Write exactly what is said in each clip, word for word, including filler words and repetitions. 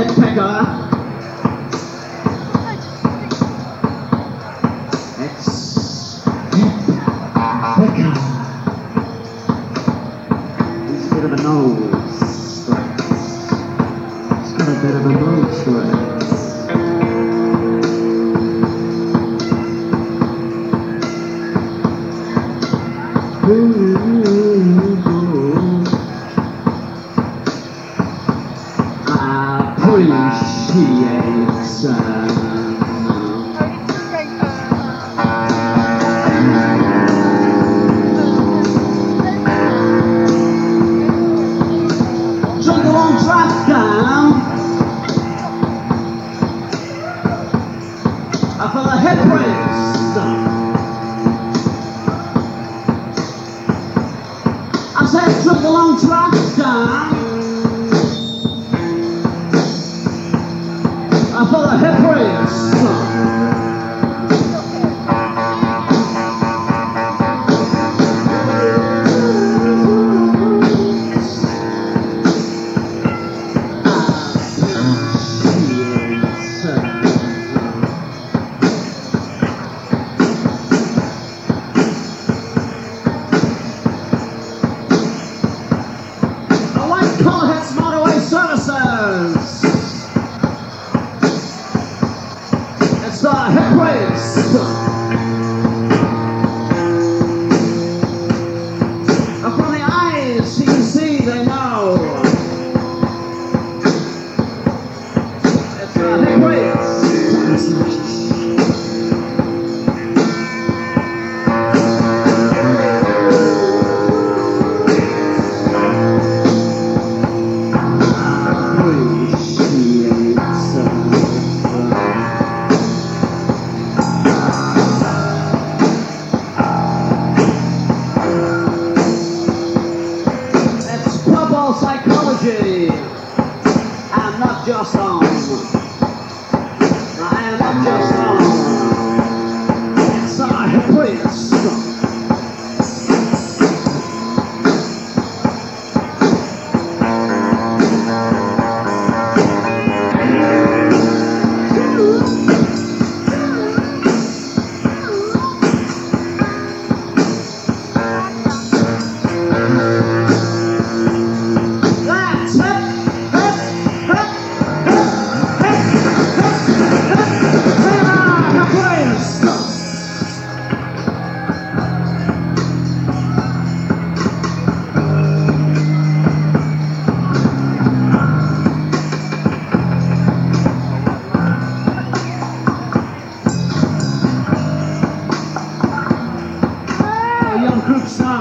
head pecker. It's head pecker. He's a bit of a nose. He's got a bit of a nose to it. Appreciates uh, Drink a long track down for the head race. I said drink a long track down for the hip raise. The White Collar Hits Motorway Services. It's the hip race. From the eyes, you can see they know. It's the hip race. Psychology. I'm not just on. I am not just on. It's a hip race. Young groups now.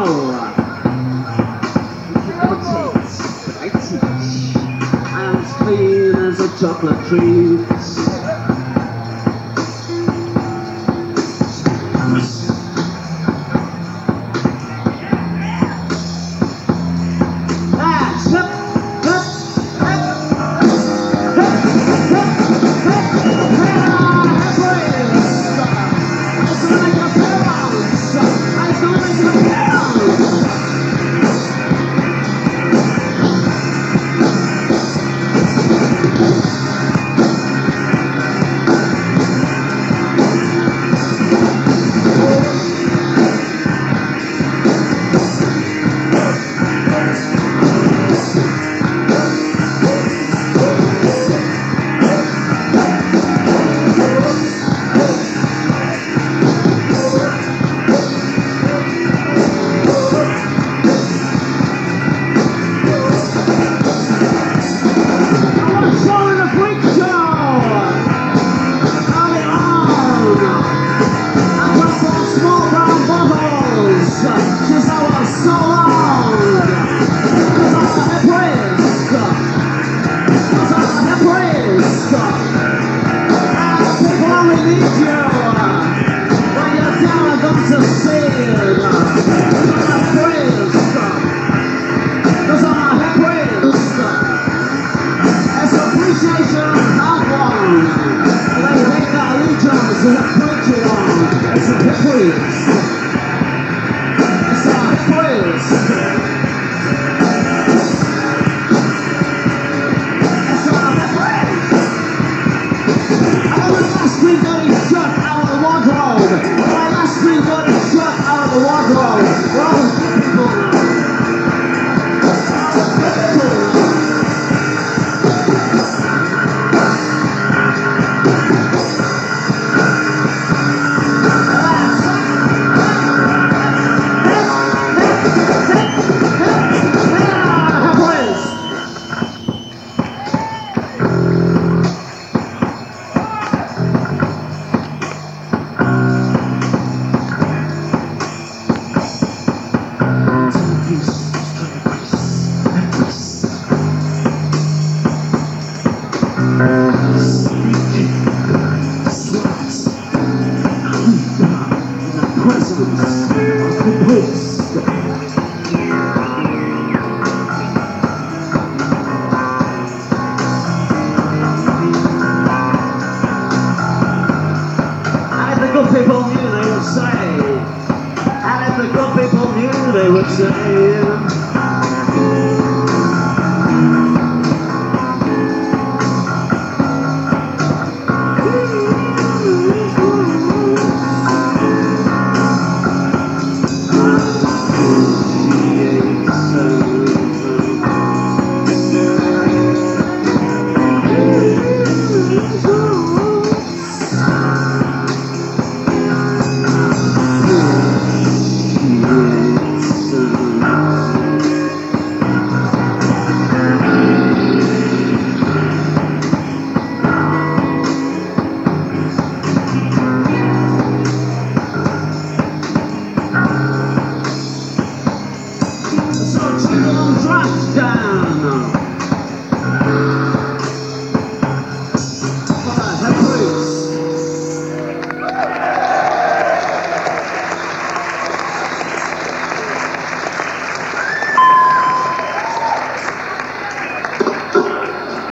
Imitate, but I teach. I'm as clean as a chocolate treat. That's it. It's People knew they would say, and if the good people knew they would say,